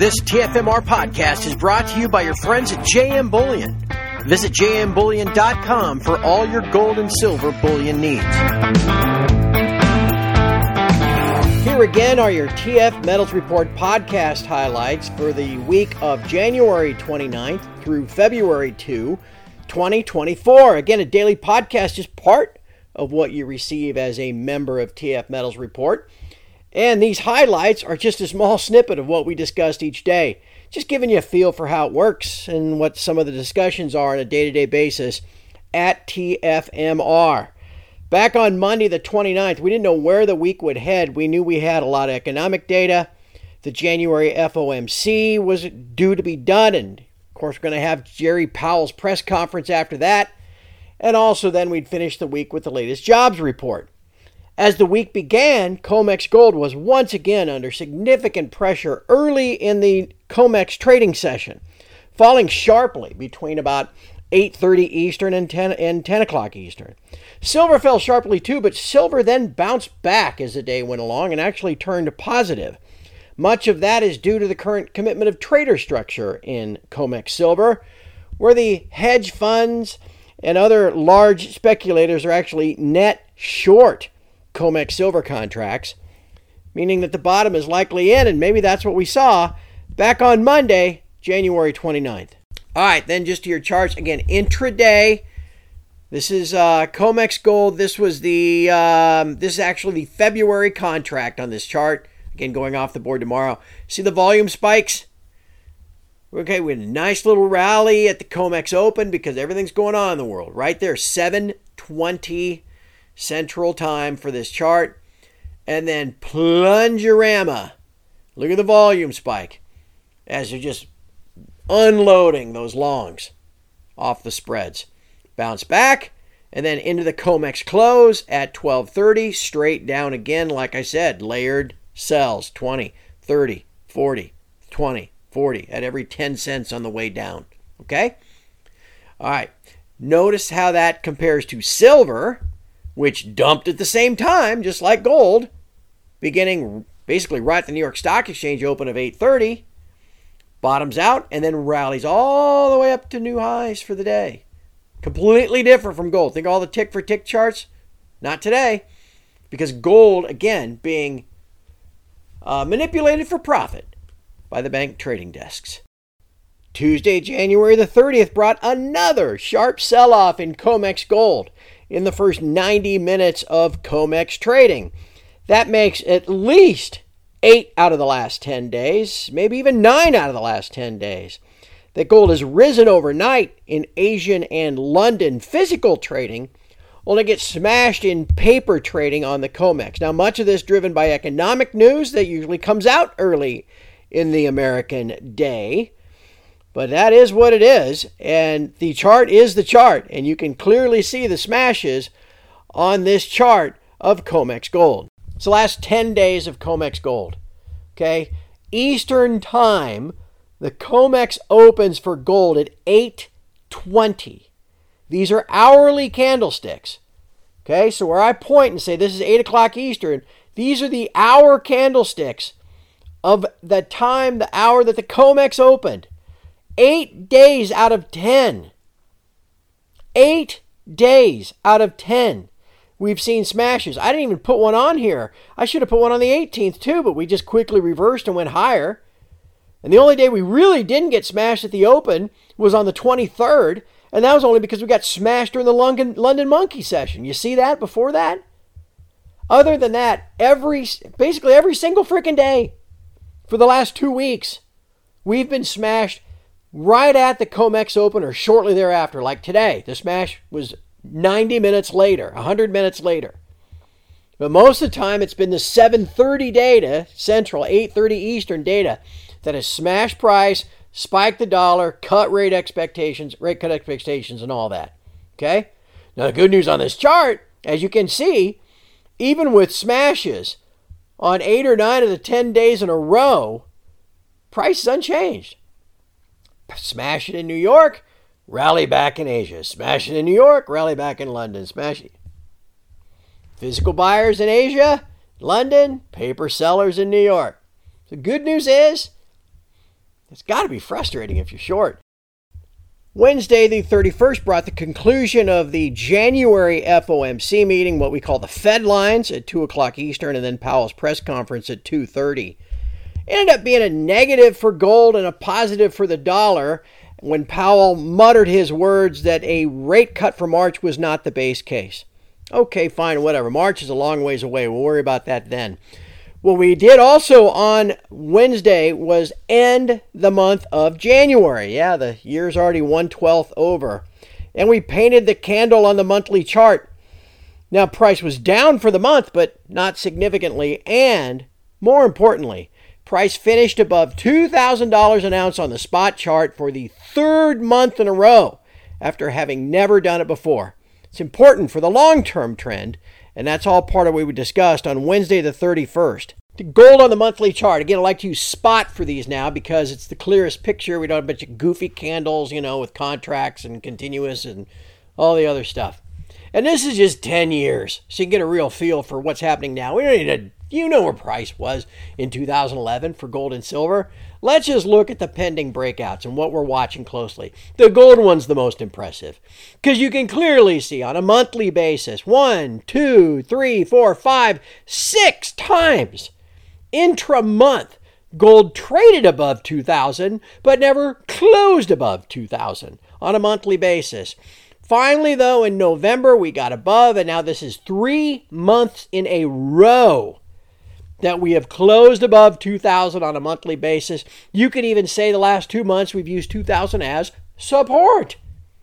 This TFMR podcast is brought to you by your friends at JM Bullion. Visit jmbullion.com for all your gold and silver bullion needs. Here again are your TF Metals Report podcast highlights for the week of January 29th through February 2, 2024. Again, a daily podcast is part of what you receive as a member of TF Metals Report. And these highlights are just a small snippet of what we discussed each day. Just giving you a feel for how it works and what some of the discussions are on a day-to-day basis at TFMR. Back on Monday the 29th, we didn't know where the week would head. We knew we had a lot of economic data. The January FOMC was due to be done. And, of course, we're going to have Jerry Powell's press conference after that. And also then we'd finish the week with the latest jobs report. As the week began, COMEX Gold was once again under significant pressure early in the COMEX trading session, falling sharply between about 8:30 Eastern and 10 o'clock Eastern. Silver fell sharply too, but silver then bounced back as the day went along and actually turned positive. Much of that is due to the current commitment of trader structure in COMEX Silver, where the hedge funds and other large speculators are actually net short COMEX silver contracts, meaning that the bottom is likely in, and maybe that's what we saw back on Monday, January 29th. All right, then just to your charts. Again, intraday, this is COMEX Gold. This was this is actually the February contract on this chart. Again, going off the board tomorrow. See the volume spikes? Okay, we had a nice little rally at the COMEX Open because everything's going on in the world. Right there, 7:20 Central Time for this chart. And then plungerama. Look at the volume spike as they're just unloading those longs off the spreads. Bounce back and then into the COMEX close at 12:30. Straight down again, like I said, layered sells 20, 30, 40, 20, 40 at every 10 cents on the way down. Okay? All right. Notice how that compares to silver, which dumped at the same time, just like gold, beginning basically right at the New York Stock Exchange open of 8:30, bottoms out, and then rallies all the way up to new highs for the day. Completely different from gold. Think all the tick-for-tick charts? Not today, because gold, again, being manipulated for profit by the bank trading desks. Tuesday, January the 30th, brought another sharp sell-off in COMEX Gold in the first 90 minutes of COMEX trading. That makes at least 8 out of the last 10 days, maybe even 9 out of the last 10 days, that gold has risen overnight in Asian and London physical trading, only gets smashed in paper trading on the COMEX. Now, much of this driven by economic news that usually comes out early in the American day. But that is what it is, and the chart is the chart, and you can clearly see the smashes on this chart of COMEX Gold. It's the last 10 days of COMEX Gold. Okay? Eastern time, the COMEX opens for gold at 8:20. These are hourly candlesticks. Okay? So where I point and say this is 8 o'clock Eastern, these are the hour candlesticks of the time, the hour that the COMEX opened. 8 days out of 10. 8 days out of 10. We've seen smashes. I didn't even put one on here. I should have put one on the 18th too, but we just quickly reversed and went higher. And the only day we really didn't get smashed at the open was on the 23rd, and that was only because we got smashed during the London Monkey session. You see that before that? Other than that, basically every single freaking day for the last 2 weeks, we've been smashed right at the COMEX open or shortly thereafter. Like today, the smash was 90 minutes later, 100 minutes later. But most of the time, it's been the 7:30 data, Central, 8:30 Eastern data, that has smashed price, spiked the dollar, cut rate cut expectations, and all that. Okay? Now, the good news on this chart, as you can see, even with smashes on 8 or 9 of the 10 days in a row, price is unchanged. Smash it in New York, rally back in Asia. Smash it in New York, rally back in London. Smash it. Physical buyers in Asia, London, paper sellers in New York. The good news is It's got to be frustrating if you're short. Wednesday, the 31st, brought the conclusion of the January FOMC meeting, what we call the Fed lines, at 2 o'clock Eastern, and then Powell's press conference at 2:30. It ended up being a negative for gold and a positive for the dollar when Powell muttered his words that a rate cut for March was not the base case. Okay, fine, whatever. March is a long ways away. We'll worry about that then. What we did also on Wednesday was end the month of January. Yeah, the year's already 1/12 over. And we painted the candle on the monthly chart. Now, price was down for the month, but not significantly. And more importantly, price finished above $2,000 an ounce on the spot chart for the third month in a row after having never done it before. It's important for the long-term trend, and that's all part of what we discussed on Wednesday the 31st. The gold on the monthly chart. Again, I like to use spot for these now because it's the clearest picture. We don't have a bunch of goofy candles, with contracts and continuous and all the other stuff. And this is just 10 years, so you can get a real feel for what's happening now. We don't need to, where price was in 2011 for gold and silver. Let's just look at the pending breakouts and what we're watching closely. The gold one's the most impressive because you can clearly see on a monthly basis 1, 2, 3, 4, 5, 6 times intra-month gold traded above 2,000 but never closed above 2,000 on a monthly basis. Finally, though, in November, we got above, and now this is 3 months in a row that we have closed above 2,000 on a monthly basis. You could even say the last 2 months we've used 2,000 as support.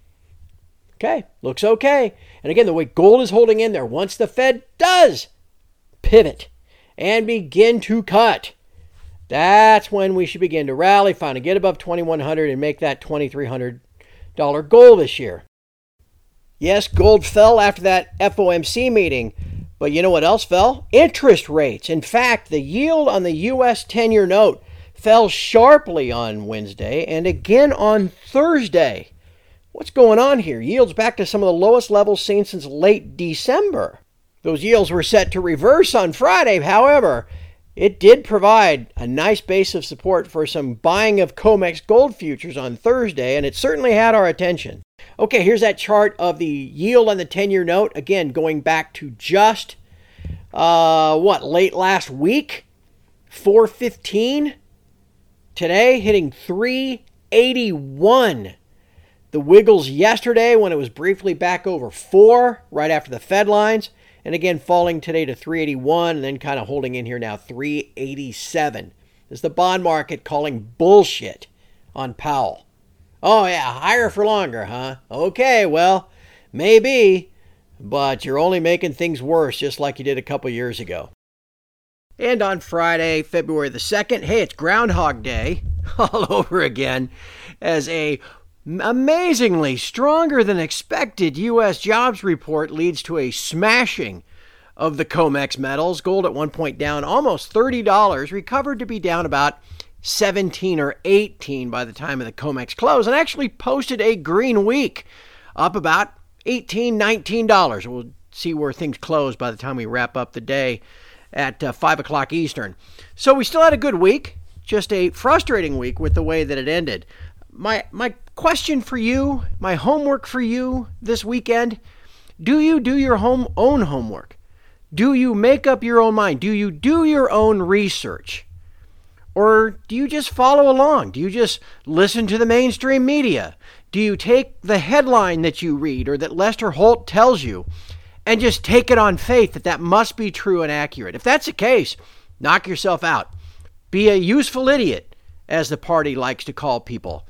Okay, looks okay. And again, the way gold is holding in there, once the Fed does pivot and begin to cut, that's when we should begin to rally, finally get above 2,100 and make that $2,300 goal this year. Yes, gold fell after that FOMC meeting, but you know what else fell? Interest rates. In fact, the yield on the U.S. 10-year note fell sharply on Wednesday and again on Thursday. What's going on here? Yields back to some of the lowest levels seen since late December. Those yields were set to reverse on Friday. However, it did provide a nice base of support for some buying of COMEX gold futures on Thursday, and it certainly had our attention. Okay, here's that chart of the yield on the 10-year note. Again, going back to just, late last week? 415. Today, hitting 381. The wiggles yesterday when it was briefly back over 4 right after the Fed lines. And again, falling today to 381 and then kind of holding in here now, 387. This is the bond market calling bullshit on Powell. Oh, yeah, higher for longer, huh? Okay, well, maybe, but you're only making things worse just like you did a couple years ago. And on Friday, February the 2nd, hey, it's Groundhog Day all over again as a amazingly stronger than expected U.S. jobs report leads to a smashing of the COMEX metals. Gold at one point down almost $30, recovered to be down about 17 or 18 by the time of the COMEX close, and actually posted a green week, up about $18, $19. We'll see where things close by the time we wrap up the day at 5 o'clock Eastern. So we still had a good week, just a frustrating week with the way that it ended. My question for you, my homework for you this weekend, do you do your own homework? Do you make up your own mind? Do you do your own research? Or do you just follow along? Do you just listen to the mainstream media? Do you take the headline that you read or that Lester Holt tells you and just take it on faith that that must be true and accurate? If that's the case, knock yourself out. Be a useful idiot, as the party likes to call people.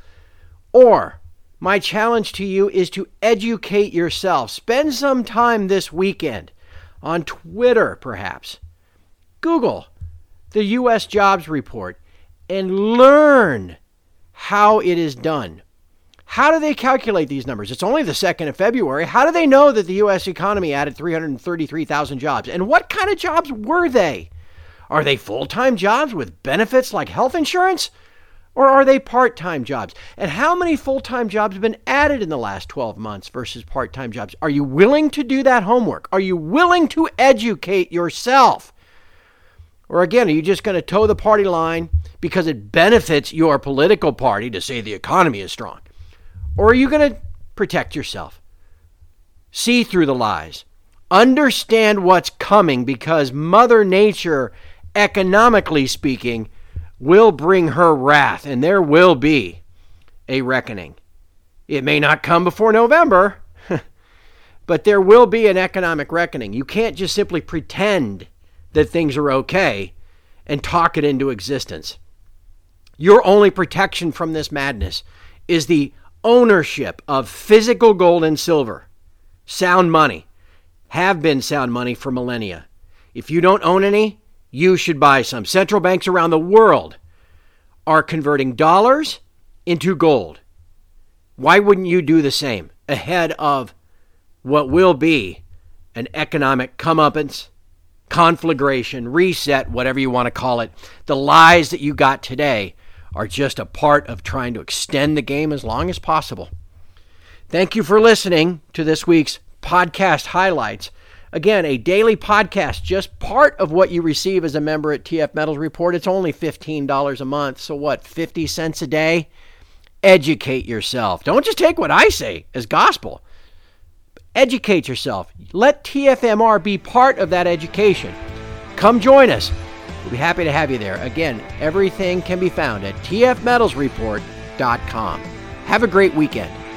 Or my challenge to you is to educate yourself. Spend some time this weekend on Twitter, perhaps. Google the U.S. jobs report and learn how it is done. How do they calculate these numbers? It's only the 2nd of February. How do they know that the U.S. economy added 333,000 jobs? And what kind of jobs were they? Are they full-time jobs with benefits like health insurance? Or are they part-time jobs? And how many full-time jobs have been added in the last 12 months versus part-time jobs? Are you willing to do that homework? Are you willing to educate yourself? Or again, are you just going to toe the party line because it benefits your political party to say the economy is strong? Or are you going to protect yourself? See through the lies. Understand what's coming, because Mother Nature, economically speaking, will bring her wrath, and there will be a reckoning. It may not come before November, but there will be an economic reckoning. You can't just simply pretend that things are okay and talk it into existence. Your only protection from this madness is the ownership of physical gold and silver. Sound money. Have been sound money for millennia. If you don't own any, you should buy some. Central banks around the world are converting dollars into gold. Why wouldn't you do the same ahead of what will be an economic comeuppance, conflagration, reset, whatever you want to call it? The lies that you got today are just a part of trying to extend the game as long as possible. Thank you for listening to this week's podcast highlights. Again, a daily podcast, just part of what you receive as a member at TF Metals Report. It's only $15 a month. So what, 50 cents a day? Educate yourself. Don't just take what I say as gospel. Educate yourself. Let TFMR be part of that education. Come join us. We'll be happy to have you there. Again, everything can be found at tfmetalsreport.com. Have a great weekend.